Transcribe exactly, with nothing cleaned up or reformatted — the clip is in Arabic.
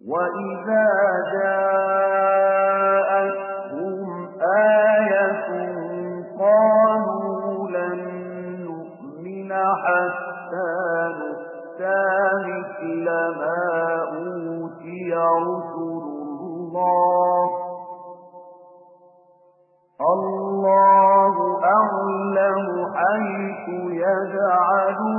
وَإِذَا جَاءَتْهُمْ آيَةٌ قَالُوا لَن نُّؤْمِنَ حَتَّىٰ نُؤْتَىٰ مِثْلَ مَا أُوتِيَ رُسُلُ اللَّهِ ۘ اللَّهُ أَعْلَمُ حَيْثُ يَجْعَلُ